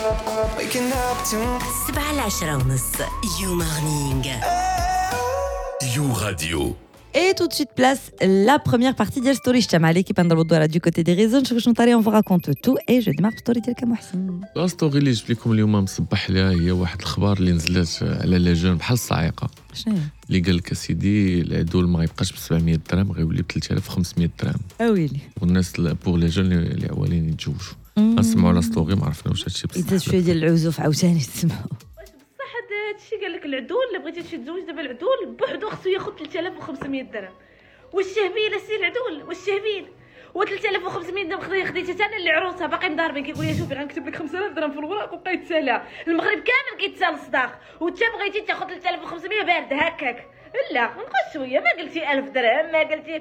Waking up to 7:10 You Morning. You Radio. Et tout de suite, place la première partie de Story Chama. L'équipe Andalboudouara du côté des raisons. Je on vous raconte tout et je démarre story ديالك محسن. لا ستوري اللي جبت لكم اليوم مصبح لها هي واحد الخبار اللي نزلت على لاجون بحال الصاعقه شنو اللي قال لك اسيدي العدول ما غيبقاش ب 700 درهم غيولي ب 3500 درهم ويلي والناس بوغ لي جون اللي عوالين يتزوجوا نسمعوا على ستوري ما عرفناش هادشي بصح يزيد شويه ديال العزوف عاوتاني تسمعوا. بصح هادشي قال لك العدول اللي بغيتي تتزوج دابا العدول بوحدو خصو ياخذ 3500 درهم. واش شهبيل السي العدول واش شهبيل و 3500 درهم خديتها انا اللي عروسها باقي مضاربين كيقول لي شوفي غنكتب لك 5000 درهم في الوراق وبقى يتسالى المغرب كامل كيتسال الصداق وانت بغيتي تاخذ 3500 بارد هكاك لا نقص شويه ما قلتي 1000 درهم ما قلتي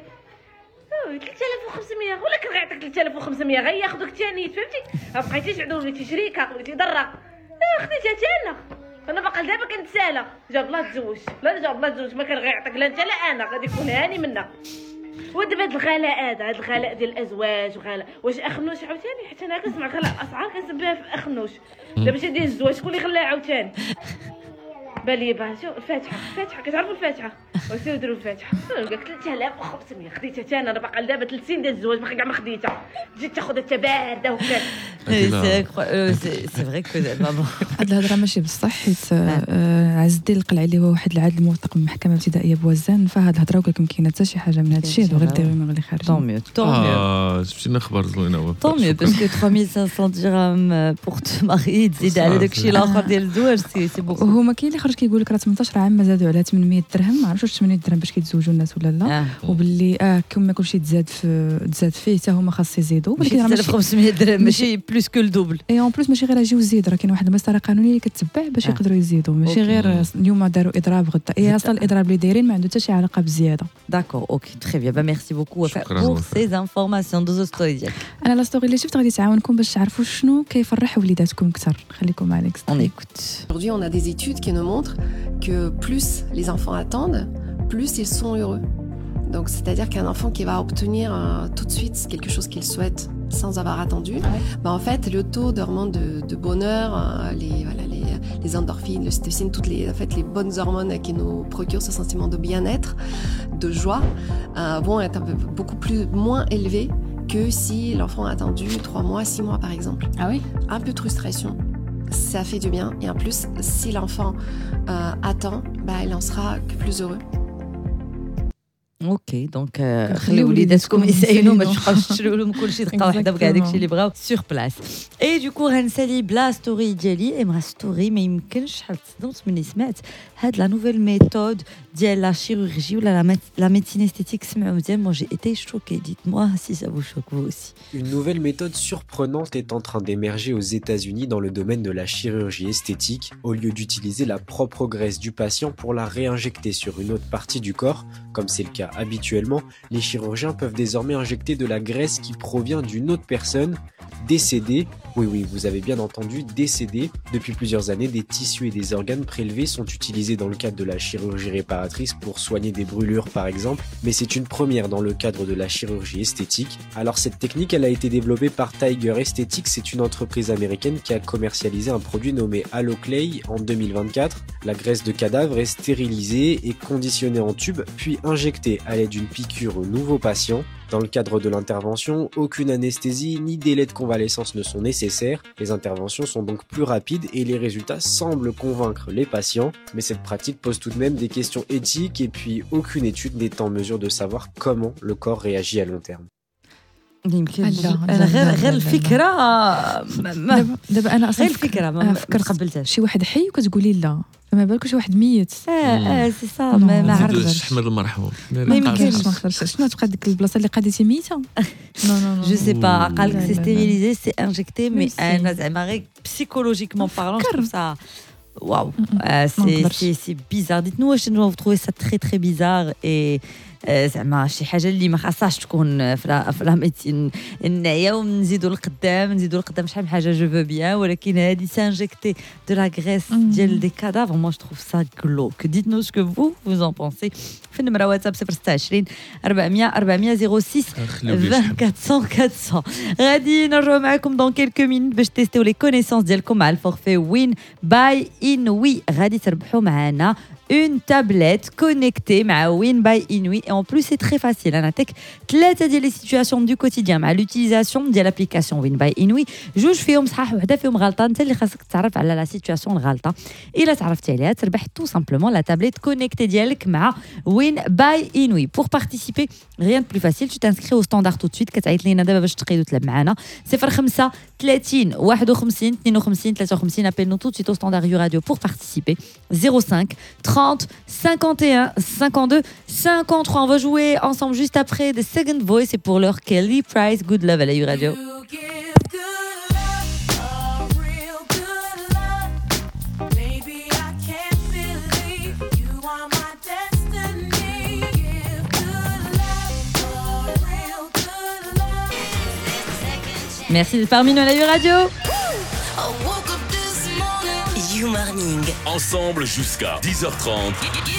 3500 ولا كان غيعطيك 3500 غياخذوك ثاني فهمتي ما بقيتيش عدول وليتي شريكه وليتي ضره خديتها انا انا باقا دابا كنتسالى جاب الله تزوج لا جاب الله تزوج ما كان غيعطيك لا انت لا انا غادي يكون هاني منا ودابا هاد الغلاء هذا هاد الغلاء ديال الازواج وغلاء واش اخنوش عاوتاني حتى انا كنسمع غلاء الاسعار كنسبها في اخنوش دابا شي ديال الزواج شكون اللي خلاها عاوتاني بالي شوف الفاتحه كتعرفوا الفاتحه وسيو دروا الفاتحه قالك 3500 خديتها انا باقا دابا 3 سنين ديال الزواج باقي كاع ما خديتها جيت تاخذها حتى بارده وكذا سي فري كو ماما هاد الهضره ماشي بصح حيت عز الدين القلعي اللي هو واحد العادل الموثق من المحكمه الابتدائيه بوزان فهاد الهضره وقال لكم كاينه حتى شي حاجه من هاد الشيء غير ديروا اللي خارج طون شفتينا خبر زوينه طون باسكو 3500 درهم بور تو ماري تزيد على داكشي الاخر ديال الزواج سي بوكو وهما كاين اللي خرج كيقول لك راه 18 عام ما زادوا على 800 درهم ما عرفتش واش 800 درهم باش كيتزوجوا الناس ولا لا وباللي كما كلشي تزاد فيه حتى هما خاص يزيدوا ولكن راه 3500 درهم ماشي بلوس كو الدوبل اي اون بلوس ماشي غير اجيو زيد راه كاين واحد المسطره قانونيه اللي كتبع باش يقدروا يزيدوا ماشي غير اليوم داروا اضراب غدا اي اصلا الاضراب اللي دايرين ما عنده حتى شي علاقه بالزياده داكور اوكي تري بيان با ميرسي بوكو بور سي انفورماسيون دوزو ستوري ديالك انا لا ستوري اللي شفت غادي تعاونكم باش تعرفوا شنو كيفرح وليداتكم اكثر خليكم معاك اون ايكوت. Aujourd'hui on a des études qui nous montrent que plus les enfants attendent plus ils sont heureux. Donc c'est-à-dire qu'un enfant qui va obtenir tout de suite quelque chose qu'il souhaite sans avoir attendu, en fait le taux d'hormones de bonheur, les endorphines, l'ocytocine, toutes les bonnes hormones qui nous procurent ce sentiment de bien-être, de joie, vont être beaucoup moins élevés que si l'enfant a attendu 3 mois, 6 mois par exemple. Ah oui. Un peu de frustration, ça fait du bien et en plus si l'enfant attend, il en sera que plus heureux. اوكي دونك خليو وليداتكم يسالوا ما تبقاوش تشريو لهم كلشي دقه واحده بكاع داكشي اللي بغاو سور بلاس اي دوكو غنسالي بلا ستوري ديالي اي مع ستوري ما يمكنش شحال تصدمت ملي سمعت هاد لا نوفيل ميثود ديال لا شيروغي ولا لا médecine esthétique سمعوا مزيان moi j'ai été choquée dites-moi si ça vous choque vous aussi. Une nouvelle méthode surprenante est en train d'émerger aux États-Unis dans le domaine de la chirurgie esthétique. Au lieu d'utiliser la propre graisse du patient pour la réinjecter sur une autre partie du corps, comme c'est le cas habituellement, les chirurgiens peuvent désormais injecter de la graisse qui provient d'une autre personne décédée. Oui, vous avez bien entendu, décédée. Depuis plusieurs années, des tissus et des organes prélevés sont utilisés dans le cadre de la chirurgie réparatrice pour soigner des brûlures par exemple, mais c'est une première dans le cadre de la chirurgie esthétique. Alors cette technique, elle a été développée par Tiger Aesthetics, c'est une entreprise américaine qui a commercialisé un produit nommé Alloclay en 2024. La graisse de cadavre est stérilisée et conditionnée en tube, puis injectée à l'aide d'une piqûre au nouveau patient. Dans le cadre de l'intervention, aucune anesthésie ni délai de convalescence ne sont nécessaires. Les interventions sont donc plus rapides et les résultats semblent convaincre les patients. Mais cette pratique pose tout de même des questions éthiques et puis aucune étude n'est en mesure de savoir comment le corps réagit à long terme. يمكن غير الفكره دابا انا اصلا غير الفكره ما قبلتهاش شي واحد حي وكتقولي لا فما بالك شي واحد ميت سي صا ما عرفتش احمد المرحوم ما يمكنش ما نقدرش شنو تبقى ديك البلاصه اللي قادتي ميته نو جو سي با قال لك سي ستيريليزي سي انجكتي مي انا زعما غير بسيكولوجيكمون بارلون جو ça waouh c'est bizarre dites-nous vous trouvez ça très très bizarre et زعما شي حاجه اللي ما خاصهاش تكون في لا ميديسين. نعياو نزيدوا لقدام شحال من حاجه جو فو بيان، ولكن هذه سانجيكتي دو لا غريس ديال دي كادافر مو جو تروف سا glauque. Dites-nous ce que vous en pensez. في النمره واتساب 026 400 406 24 400. غادي نرجعوا معكم dans quelques minutes باش تيستيو لي كونيسونس ديالكم مع الفورفي وين باي انوي. غادي تربحوا معنا une tablette connectée مع وين باي انوي. et en plus c'est très facile. انا نعطيك 3 ديال لي سيتوياسيون دو كوتيديان مع لوتيليزاسيون ديال لابليكاسيون وين باي انوي. جوج فيهم صحاح وحده فيهم غلطه. انت اللي خاصك تعرف على لا سيتوياسيون الغلطه. الا تعرفتي عليها تربح tout simplement la tablette connectée ديالك مع وين باي انوي. pour participer rien de plus facile, tu t'inscris au standard tout de suite. كتعيط لينا دابا باش تقيدوا تلعب معنا 05 30 51 52 53. appelle-nous tout de suite au standard You Radio pour participer. 05 30 51 52 53. On va jouer ensemble juste après The Second Voice et pour leur Kelly Price Good Love à la You Radio. Merci d'être parmi nous à la You Radio. You Morning. Ensemble jusqu'à 10h30.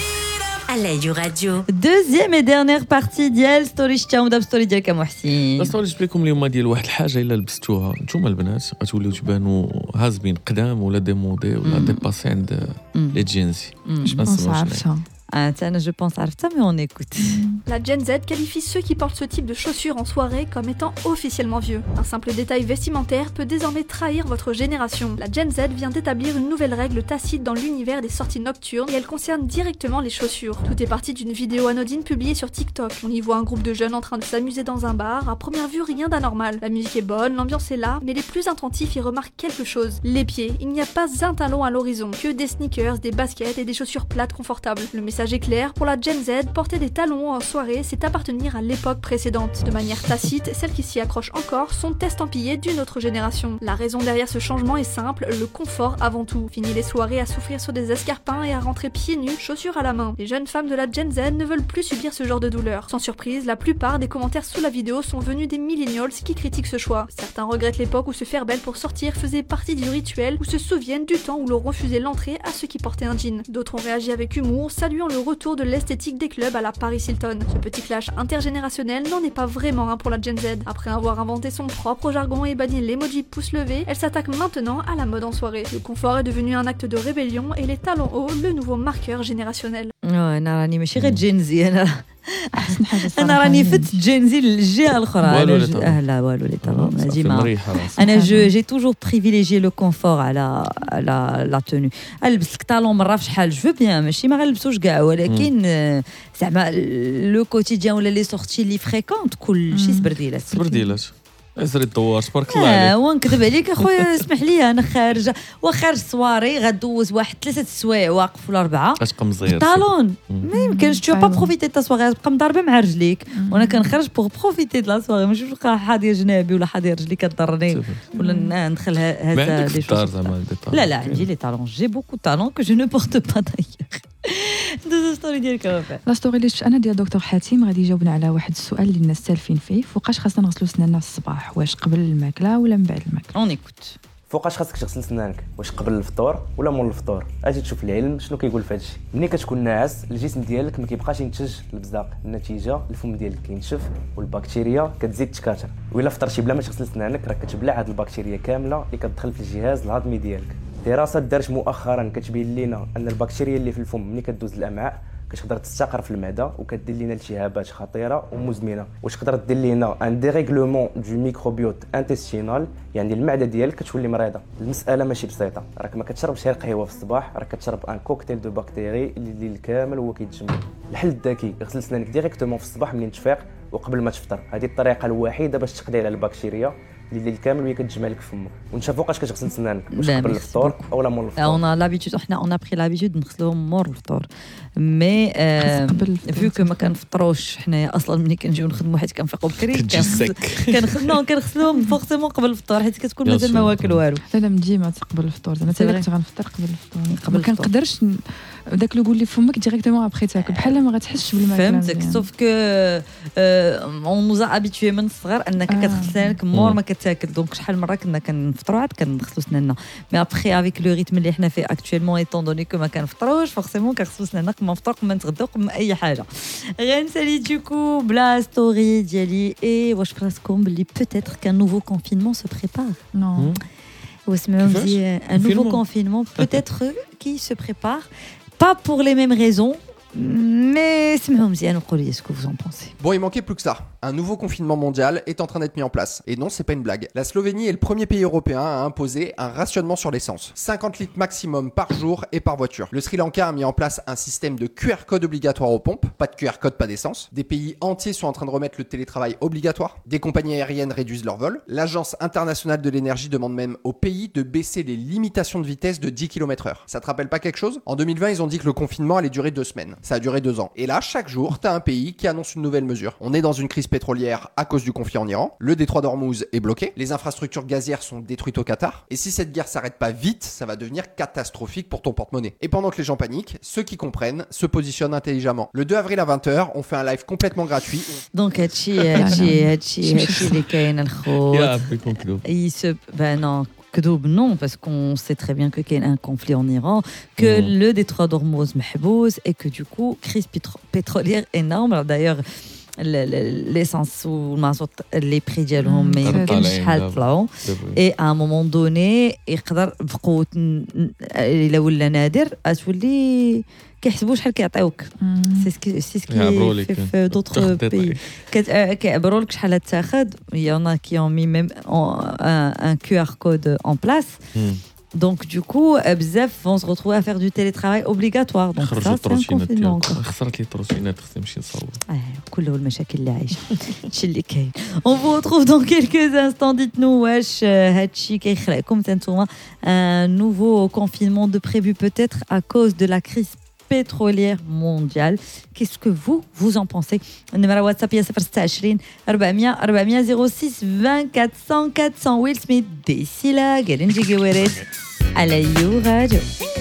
À la You Radio. Deuxième et dernière partie ديال ستوري شتا وداب ستوري ديالك محسن. الستوري جبت لكم اليوم ديال واحد الحاجه الا لبستوها نتوما البنات غتوليو تبانوا هازبين قدام ولا ديمودي ولا ديباسي عند لي جينزي. Je عرفتها. Tiens, je pense à ça, mais on écoute. La Gen Z qualifie ceux qui portent ce type de chaussures en soirée comme étant officiellement vieux. Un simple détail vestimentaire peut désormais trahir votre génération. La Gen Z vient d'établir une nouvelle règle tacite dans l'univers des sorties nocturnes et elle concerne directement les chaussures. Tout est parti d'une vidéo anodine publiée sur TikTok. On y voit un groupe de jeunes en train de s'amuser dans un bar. À première vue, rien d'anormal. La musique est bonne, l'ambiance est là, mais les plus attentifs y remarquent quelque chose. Les pieds. Il n'y a pas un talon à l'horizon, que des sneakers, des baskets et des chaussures plates confortables. Le message est clair, pour la Gen Z, porter des talons en soirée, c'est appartenir à l'époque précédente. De manière tacite, celles qui s'y accrochent encore sont estampillées d'une autre génération. La raison derrière ce changement est simple, le confort avant tout. Fini les soirées à souffrir sur des escarpins et à rentrer pieds nus, chaussures à la main. Les jeunes femmes de la Gen Z ne veulent plus subir ce genre de douleur. Sans surprise, la plupart des commentaires sous la vidéo sont venus des millennials qui critiquent ce choix. Certains regrettent l'époque où se faire belle pour sortir faisait partie du rituel ou se souviennent du temps où l'on refusait l'entrée à ceux qui portaient un jean. D'autres ont réagi avec humour, saluant le retour de l'esthétique des clubs à la Paris Hilton. Ce petit clash intergénérationnel n'en est pas vraiment un pour la Gen Z. Après avoir inventé son propre jargon et banni l'emoji pouce levé, elle s'attaque maintenant à la mode en soirée. Le confort est devenu un acte de rébellion et les talons hauts, le nouveau marqueur générationnel. انا راني ماشي غير جينزي احسن حاجه انا راني فت جينزي للجهه الاخرى. لا والو لي طالون هادي ما انا جي توجور بريفيليجي لو كونفور على لا توني. البس لك طالون مره في شحال جو بيان ماشي ما غنلبسوش كاع، ولكن زعما لو كوتيديان ولا لي سورتي لي فريكونت كلشي سبرديلات ازري الدوار تبارك الله عليك. ونكذب عليك اخويا اسمح لي انا خارجه وخارج سواري غدوز واحد 3 سوايع واقف ولا 4 اشقى مزير طالون ما يمكنش تو با بروفيتي تا سواري تبقى مضاربه مع رجليك. وانا كنخرج بوغ بروفيتي د لا سواري ماشي نبقى حاضيه جنابي ولا حاضيه رجلي كضرني ولا ندخل هذا لي شوز. لا عندي لي طالون جي بوكو طالون كو جو نو بورت با دايوغ. دوز ستوري ديالك وفاء. لا ستوري اللي شفت انا ديال دكتور حاتم غادي يجاوبنا على واحد السؤال اللي الناس سالفين فيه، فوقاش خاصنا نغسلوا سناننا في الصباح، واش قبل الماكله ولا من بعد الماكله؟ اون ايكوت. فوقاش خاصك تغسل سنانك، واش قبل الفطور ولا مول الفطور؟ اجي تشوف العلم شنو كيقول في هذا الشيء. ملي كتكون ناعس الجسم ديالك ما كيبقاش ينتج البزاق، النتيجه الفم ديالك كينشف والبكتيريا كتزيد تكاثر، وإلا فطرتي بلا ما تغسل سنانك راك كتبلع هذه البكتيريا كامله اللي كتدخل في الجهاز الهضمي ديالك. دراسه دارت مؤخرا كتبين لنا ان البكتيريا اللي في الفم ملي كدوز الامعاء كتقدر تستقر في المعده وكدير لنا التهابات خطيره ومزمنه، واش تقدر دير لنا ان ديريغلومون دو ميكروبيوت انتستينال، يعني المعده ديالك كتولي مريضه. المساله ماشي بسيطه، راك ما كتشربش غير قهوه في الصباح، راك كتشرب ان كوكتيل دو بكتيري اللي الكامل هو كيتجمع. الحل الذكي غسل سنانك ديريكتومون في الصباح منين تفيق وقبل ما تفطر. هذه الطريقه الوحيده باش تقضي على البكتيريا الليل كامل وهي كتجمع لك فمك وانت فوقاش كتغسل سنانك واش قبل الفطور اولا مور الفطور. On a l'habitude on a pris l'habitude نغسلوهم مور الفطور مي فيو كو ما كنفطروش حنايا اصلا ملي كنجيو نخدموا حيت كنفيقوا بكري كنخدموا فورسيمون قبل الفطور حيت كتكون مازال ما واكل والو. لا ديما قبل الفطور زعما حتى كنت غنفطر قبل الفطور ما كنقدرش داك لو لي فمك ديريكتومون ابري تاكل بحال ما غتحسش بالماكله. فهمتك سوف كو اون نوزا ابيتوي من الصغر انك كتغسل سنانك مور ما كتاكل دونك شحال مره كنا كنفطروا عاد كنغسلوا سناننا مي ابري افيك لو ريتم اللي حنا فيه اكطوالمون ايطون دوني كو ما كنفطروش فورسيمون كنغسلوا سناننا قبل ما نفطر قبل ما نتغداو قبل ما اي حاجه. غنسالي دوكو بلا ستوري ديالي اي واش فراسكم بلي بوتيتر كان نوفو كونفينمون سو بريبار. نو واسمعوا مزيان ان نوفو كونفينمون بوتيتر كي سو بريبار pas pour les mêmes raisons. Mais ce que vous en pensez? Bon, il manquait plus que ça. Un nouveau confinement mondial est en train d'être mis en place. Et non, c'est pas une blague. La Slovénie est le premier pays européen à imposer un rationnement sur l'essence. 50 litres maximum par jour et par voiture. Le Sri Lanka a mis en place un système de QR code obligatoire aux pompes. Pas de QR code, pas d'essence. Des pays entiers sont en train de remettre le télétravail obligatoire. Des compagnies aériennes réduisent leurs vols. L'Agence internationale de l'énergie demande même aux pays de baisser les limitations de vitesse de 10 km/h. Ça te rappelle pas quelque chose? En 2020, ils ont dit que le confinement allait durer 2 semaines. Ça a duré 2 ans. Et là, chaque jour, t'as un pays qui annonce une nouvelle mesure. On est dans une crise pétrolière à cause du conflit en Iran. Le détroit d'Ormuz est bloqué. Les infrastructures gazières sont détruites au Qatar. Et si cette guerre s'arrête pas vite, ça va devenir catastrophique pour ton porte-monnaie. Et pendant que les gens paniquent, ceux qui comprennent se positionnent intelligemment. Le 2 avril à 20h, on fait un live complètement gratuit. Donc, هادشي اللي كاين الخوت. Ben non. Non, parce qu'on sait très bien qu'il y a un conflit en Iran, que le détroit d'Ormuz mahbouz et que du coup, crise pétrolière énorme. Alors, d'ailleurs, l'essence ou le mazout, les prix ديالهم ما يمكنش شحال طلعوا et à un moment donné يقدر بقوة إلا ولا نادر تولي كيحسبوا شحال كيعطيوك سي سكي في دوطخ بي كيعبروا لك شحال تاخذ يانا كي ont mis même un QR code en place. Donc du coup, bzaf vont se retrouver à faire du télétravail obligatoire. Donc ça, c'est un confinement. On vous retrouve dans quelques instants. Dites-nous, wesh, un nouveau confinement de prévu peut-être à cause de la crise pétrolière mondiale. Qu'est-ce que vous en pensez? Numéro WhatsApp 026 400 06 20 400 400. Will Smith d'ici là, Galen Jigweres à la You Radio.